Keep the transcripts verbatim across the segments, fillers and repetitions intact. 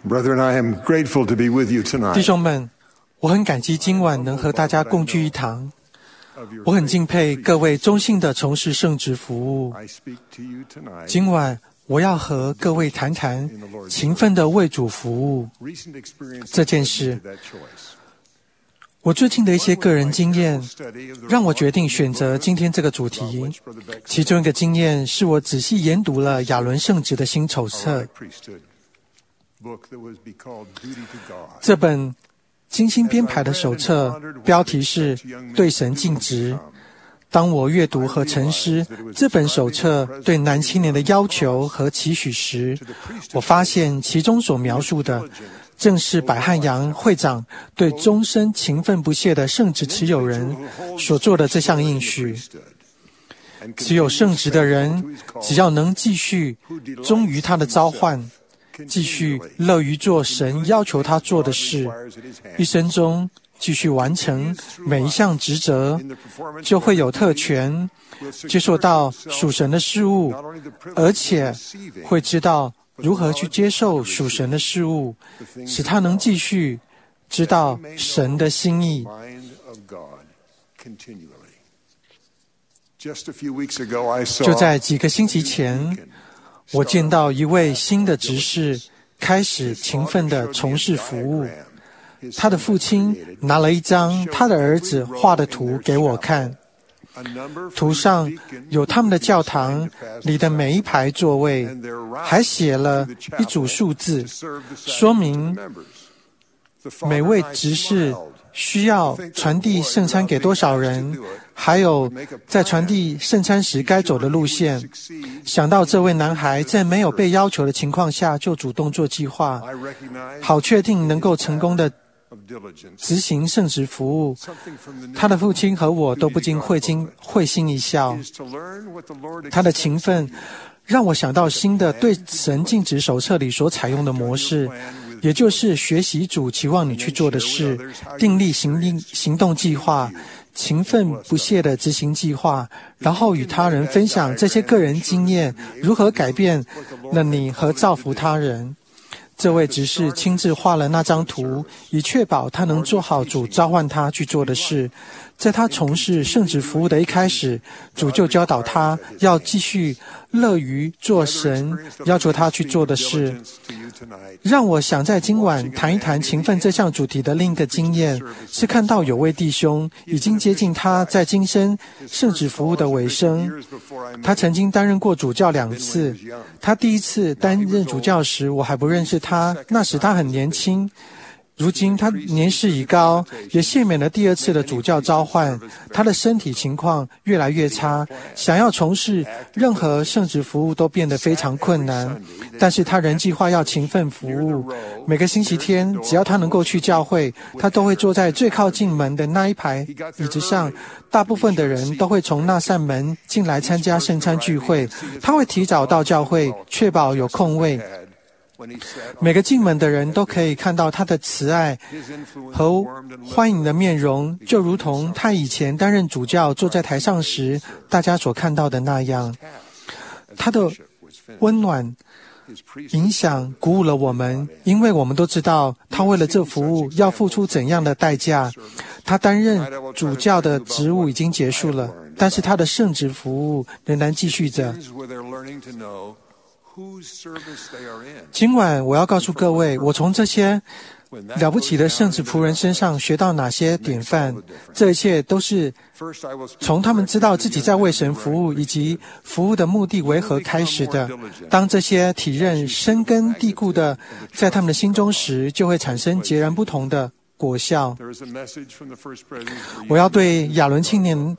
Brethren, I am grateful to be with you 弟 tonight. 兄们，我很感激今晚能和大家共聚一堂。我很敬佩各位忠心的从事圣职服务。 I speak to you tonight. 今晚我要和各位谈谈勤奋的为主服务 Recent experience 这件事。 that choice. 我最近的一些个人经验，让我决定选择今天这个主题。其中一个经验是我仔细研读了亚伦圣职的新手册， Priesthood book that was be called Duty to God. 这本精心编排的手册标题是“对神尽职”。当我阅读和沉思这本手册对男青年的要求和期许时，我发现其中所描述的正是百汉阳会长对终身勤奋不懈的圣职持有人所做的这项应许。持有圣职的人，只要能继续忠于他的召唤，继续乐于做神要求他做的事，一生中继续完成每一项职责，就会有特权接受到属神的事物，而且会知道如何去接受属神的事物，使他能继续知道神的心意。 Mind of God continually. Just a few weeks ago, I saw 就在几个星期前，我见到一位新的执事开始勤奋地从事服务。他的父亲拿了一张他的儿子画的图给我看，图上有他们的教堂里的每一排座位，还写了一组数字，说明每位执事需要传递圣餐给多少人，还有在传递圣餐时该走的路线。想到这位男孩在没有被要求的情况下就主动做计划，好确定能够成功的执行圣职服务，他的父亲和我都不禁会心会心一笑。他的勤奋让我想到新的对神尽职手册里所采用的模式，也就是学习主期望你去做的事，订立行动行动计划，勤奋不懈地执行计划，然后与他人分享这些个人经验，如何改变了你和造福他人。这位执事亲自画了那张图，以确保他能做好主召唤他去做的事。在他从事圣职服务的一开始，主就教导他要继续乐于做神要求他去做的事。让我想在今晚谈一谈勤奋这项主题的另一个经验，是看到有位弟兄已经接近他在今生圣职服务的尾声。他曾经担任过主教两次，他第一次担任主教时我还不认识他，那时他很年轻。如今他年事已高，也幸免了第二次的主教召唤。他的身体情况越来越差，想要从事任何圣职服务都变得非常困难。但是他仍计划要勤奋服务。每个星期天，只要他能够去教会，他都会坐在最靠近门的那一排椅子上。大部分的人都会从那扇门进来参加圣餐聚会。他会提早到教会，确保有空位。每个进门的人都可以看到他的慈爱和欢迎的面容，就如同他以前担任主教坐在台上时大家所看到的那样。他的温暖影响鼓舞了我们，因为我们都知道他为了这服务要付出怎样的代价。他担任主教的职务已经结束了，但是他的圣职服务仍然继续着。今晚我要告诉各位，我从这些了不起的圣职仆人身上学到哪些典范。这一切都是从他们知道自己在为神服务以及服务的目的为何开始的。当这些体认深根蒂固的在他们的心中时，就会产生截然不同的果效。我要对亚伦青年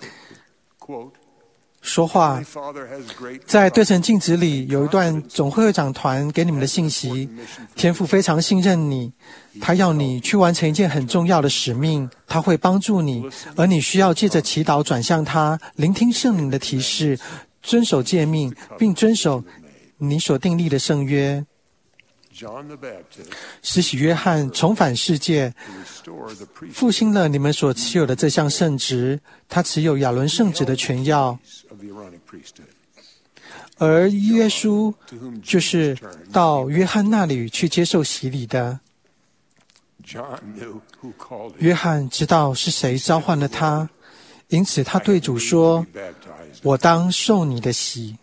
说话。在对神尽职里有一段总会长团给你们的信息，天父非常信任你，他要你去完成一件很重要的使命，他会帮助你，而你需要借着祈祷转向他，聆听圣灵的提示，遵守诫命，并遵守你所订立的圣约。施洗约翰重返世界，复兴了你们所持有的这项圣职，他持有亚伦圣职的权要。 而耶稣就是到约翰那里去接受洗礼的。约翰知道是谁召唤了他，因此他对主说：“我当受你的洗。”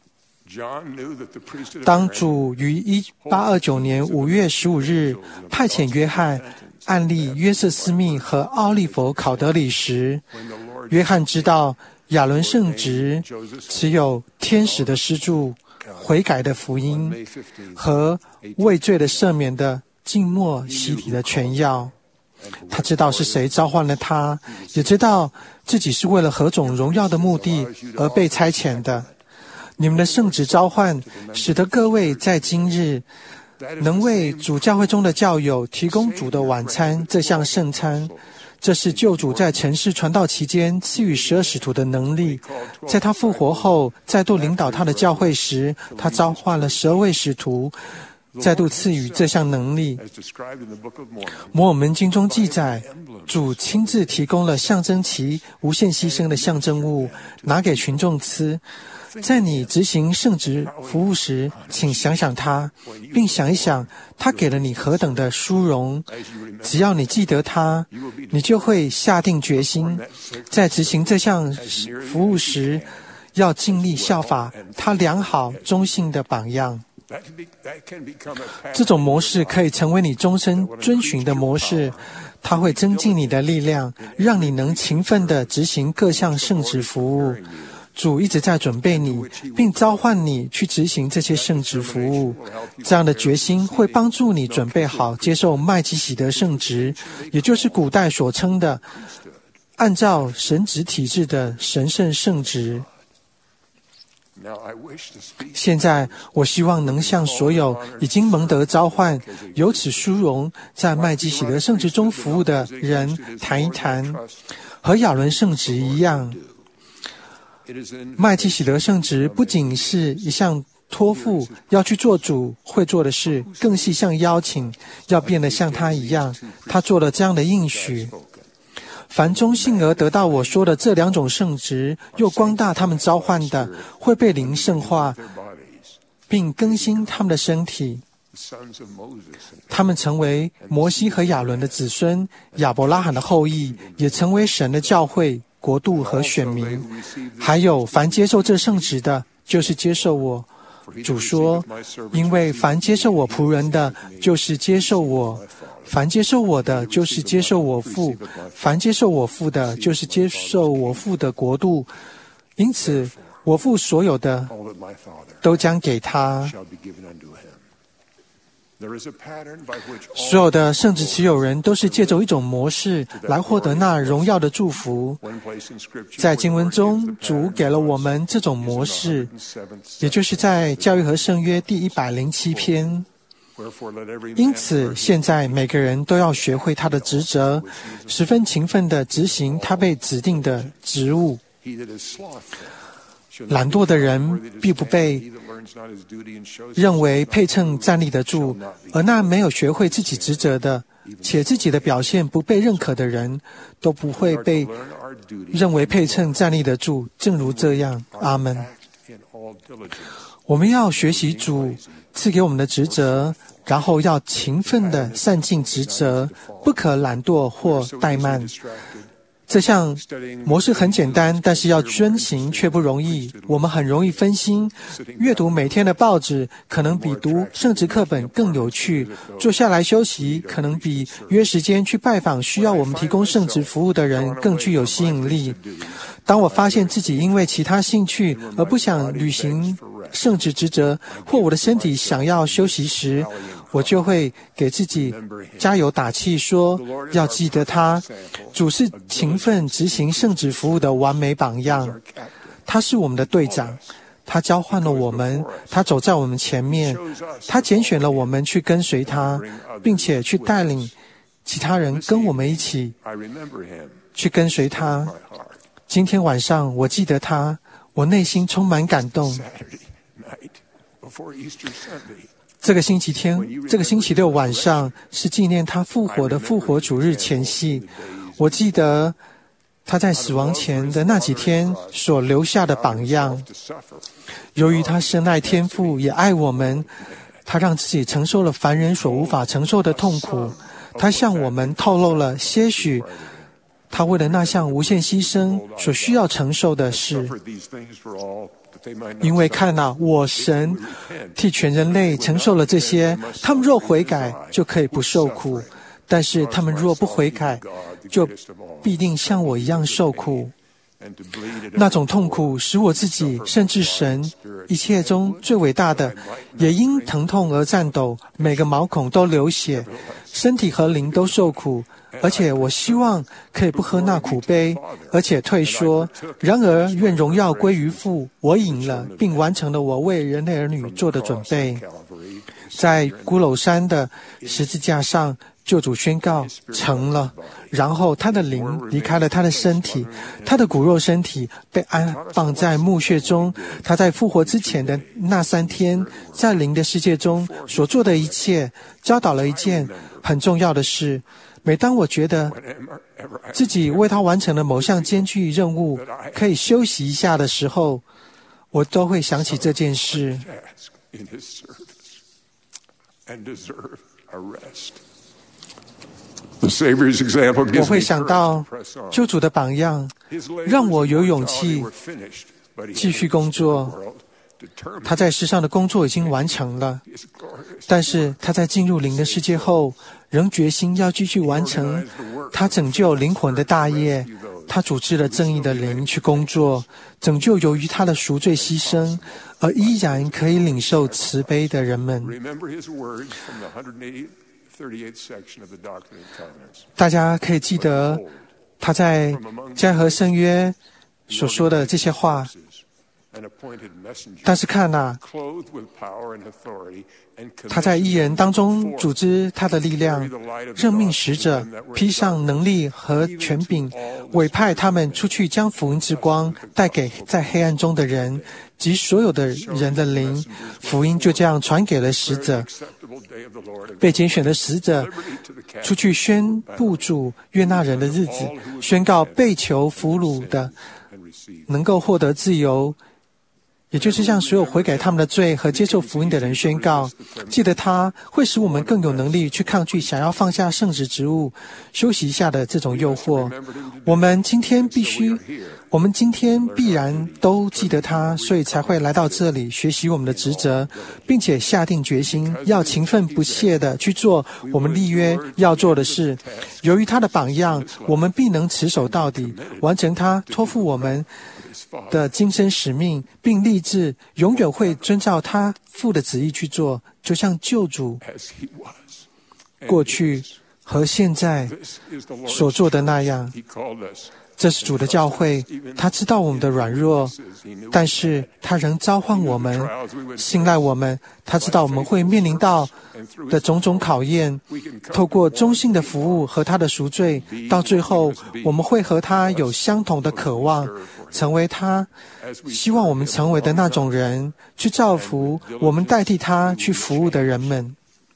当主于一八二九年五月十五日派遣约翰按立约瑟斯密和奥利弗考德里时，约翰知道亚伦圣职只有天使的施助、悔改的福音和畏罪的赦免的静默洗礼的全要。他知道是谁召唤了他，也知道自己是为了何种荣耀的目的而被差遣的。你们的圣职召唤，使得各位在今日能为主教会中的教友提供主的晚餐这项圣餐。这是救主在尘世传道期间赐予十二使徒的能力，在他复活后再度领导他的教会时，他召唤了十二位使徒，再度赐予这项能力。摩尔门经中记载，主亲自提供了象征其无限牺牲的象征物，拿给群众吃。在你执行圣职服务时，请想想他，并想一想他给了你何等的殊荣。只要你记得他，你就会下定决心，在执行这项服务时，要尽力效法他良好忠信的榜样。这种模式可以成为你终身遵循的模式，它会增进你的力量，让你能勤奋地执行各项圣职服务。主一直在准备你，并召唤你去执行这些圣职服务。这样的决心会帮助你准备好接受麦基洗德圣职，也就是古代所称的按照神职体制的神圣圣职。现在，我希望能向所有已经蒙得召唤、有此殊荣，在麦基洗德圣职中服务的人谈一谈，和亚伦圣职一样。麦基洗德圣职不仅是一项托付，要去做主会做的事，更是一项邀请，要变得像他一样。他做了这样的应许：凡忠信而得到我说的这两种圣职，又光大他们召唤的，会被灵圣化，并更新他们的身体。他们成为摩西和亚伦的子孙，亚伯拉罕的后裔，也成为神的教会、国度和选民。还有凡接受这圣职的，就是接受我。主说：因为凡接受我仆人的，就是接受我；凡接受我的，就是接受我父；凡接受我父的，就是接受我父的国度。因此，我父所有的都将给他。所有的圣职持有人都是借着一种模式来获得那荣耀的祝福。在经文中，主给了我们这种模式，也就是在教育和圣约第一百零七篇。因此，现在每个人都要学会他的职责，十分勤奋地执行他被指定的职务。懒惰的人必不被认为配称站立得住，而那没有学会自己职责的，且自己的表现不被认可的人，都不会被认为配称站立得住。正如这样，阿们。我们要学习主赐给我们的职责，然后要勤奋地善尽职责，不可懒惰或怠慢。这项模式很简单，但是要遵行却不容易。我们很容易分心，阅读每天的报纸可能比读圣职课本更有趣，坐下来休息可能比约时间去拜访需要我们提供圣职服务的人更具有吸引力。当我发现自己因为其他兴趣而不想履行圣职职责，或我的身体想要休息时，我就会给自己加油打气，说要记得他，主是勤奋执行圣职服务的完美榜样。他是我们的队长，他交换了我们，他走在我们前面，他拣选了我们去跟随他，并且去带领其他人跟我们一起去跟随他。今天晚上我记得他，我内心充满感动。这个星期天，这个星期六晚上是纪念他复活的复活主日前夕。我记得他在死亡前的那几天所留下的榜样。由于他深爱天父，也爱我们，他让自己承受了凡人所无法承受的痛苦。他向我们透露了些许他为了那项无限牺牲所需要承受的事。因为看啊，我神替全人类承受了这些，他们若悔改，就可以不受苦；但是他们若不悔改，就必定像我一样受苦。那种痛苦使我自己，甚至神一切中最伟大的，也因疼痛而颤抖，每个毛孔都流血，身体和灵都受苦。而且我希望可以不喝那苦杯，而且退缩。然而愿荣耀归于父，我赢了，并完成了我为人类儿女做的准备。在骷髅山的十字架上，救主宣告成了，然后他的灵离开了他的身体，他的骨肉身体被安放在墓穴中。他在复活之前的那三天，在灵的世界中所做的一切，教导了一件很重要的事。每当我觉得自己为他完成了某项艰巨任务，可以休息一下的时候，我都会想起这件事。我会想到救主的榜样，让我有勇气继续工作。他在世上的工作已经完成了，但是他在进入灵的世界后，仍决心要继续完成他拯救灵魂的大业。他组织了正义的灵去工作，拯救由于他的赎罪牺牲而依然可以领受慈悲的人们。大家可以记得他在加和圣约所说的这些话。但是看啊，他在义人当中组织他的力量，任命使者披上能力和权柄，委派他们出去将福音之光带给在黑暗中的人及所有的人的灵。福音就这样传给了使者，被拣选的使者出去宣布主悦纳人的日子，宣告被囚俘虏的能够获得自由，也就是向所有悔改他们的罪和接受福音的人宣告。记得他会使我们更有能力去抗拒想要放下圣职职务休息一下的这种诱惑。我们今天必须我们今天必然都记得他，所以才会来到这里学习我们的职责，并且下定决心要勤奋不懈地去做我们立约要做的事。由于他的榜样，我们必能持守到底，完成他托付我们的今生使命，并立志永远会遵照他父的旨意去做，就像救主过去和现在所做的那样。这是主的教会，他知道我们的软弱，但是他仍召唤我们，信赖我们。他知道我们会面临到的种种考验，透过忠心的服务和他的赎罪，到最后我们会和他有相同的渴望，成为他希望我们成为的那种人，去造福我们代替他去服务的人们。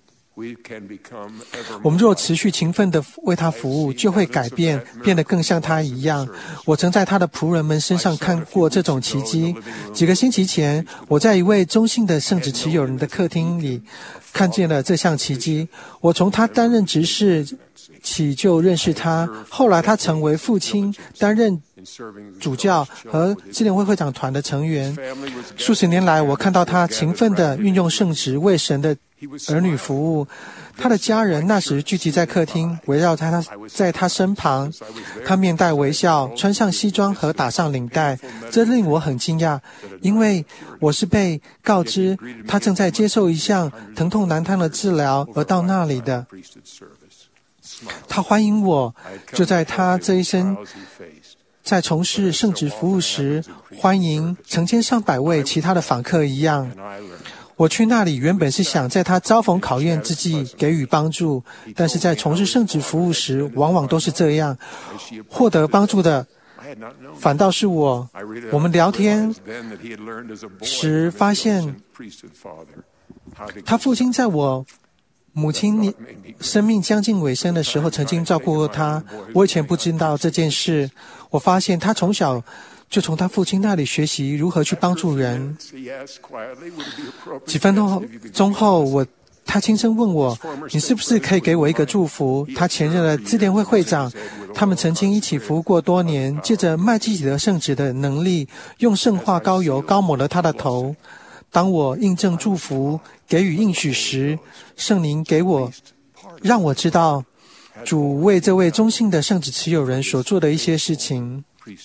我们若持续勤奋地为他服务，就会改变，变得更像他一样。我曾在他的仆人们身上看过这种奇迹。几个星期前，我在一位中信的圣职持有人的客厅里看见了这项奇迹。我从他担任执事起就认识他，后来他成为父亲，担任主教和支联会会长团的成员。数十年来，我看到他勤奋地运用圣职为神的儿女服务。他的家人那时聚集在客厅，围绕在他在他身旁。他面带微笑，穿上西装和打上领带，这令我很惊讶，因为我是被告知他正在接受一项疼痛难当的治疗而到那里的。他欢迎我，就在他这一生在从事圣职服务时，欢迎成千上百位其他的访客一样。我去那里原本是想在他遭逢考验之际给予帮助，但是在从事圣职服务时，往往都是这样，获得帮助的反倒是我。我们聊天时发现，他父亲在我母亲生命将近尾声的时候，曾经照顾过她。我以前不知道这件事，我发现她从小就从她父亲那里学习如何去帮助人。几分钟后，我他轻声问我：“你是不是可以给我一个祝福？”他前任的字典会会长，他们曾经一起服务过多年，借着麦基洗德圣旨的能力，用圣化膏油膏抹了他的头。当我印证祝福、给予应许时，圣灵给我，让我知道主为这位忠信的圣旨持有人所做的一些事情。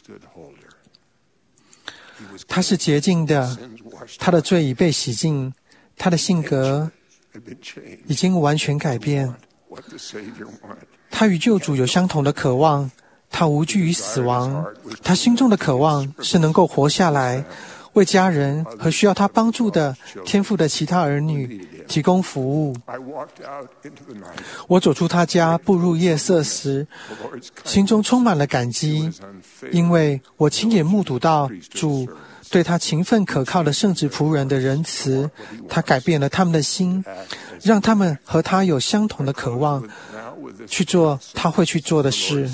他是洁净的，他的罪已被洗净，他的性格已经完全改变。他与救主有相同的渴望，他无惧于死亡，他心中的渴望是能够活下来，为家人和需要他帮助的天父的其他儿女提供服务。我走出他家，步入夜色时，心中充满了感激，因为我亲眼目睹到主对他勤奋可靠的圣职仆人的仁慈，他改变了他们的心，让他们和他有相同的渴望，去做他会去做的事。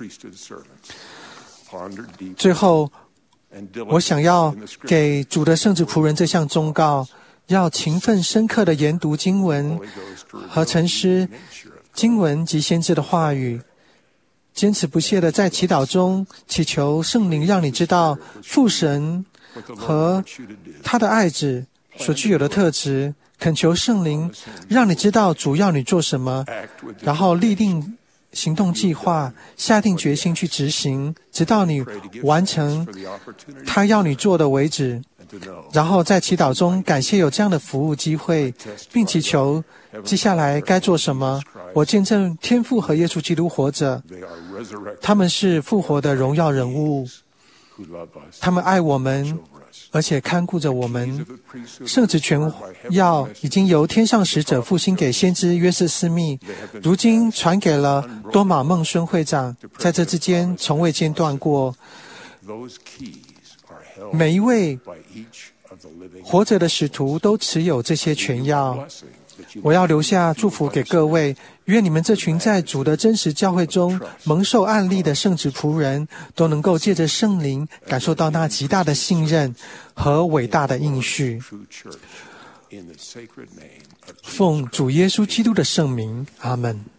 最后，我想要给主的圣职仆人这项忠告，要勤奋深刻地研读经文和沉思经文及先知的话语，坚持不懈地在祈祷中祈求圣灵让你知道父神和他的爱子所具有的特质，恳求圣灵让你知道主要你做什么，然后立定行动计划，下定决心去执行，直到你完成他要你做的为止。然后在祈祷中感谢有这样的服务机会，并祈求接下来该做什么。我见证天父和耶稣基督活着，他们是复活的荣耀人物，他们爱我们，而且看顾着我们。圣职权要已经由天上使者复兴给先知约瑟斯密，如今传给了多马孟孙会长，在这之间从未间断过。每一位活着的使徒都持有这些权要。我要留下祝福给各位，愿你们这群在主的真实教会中蒙受案例的圣职仆人，都能够借着圣灵感受到那极大的信任和伟大的应许。奉主耶稣基督的圣名，阿们。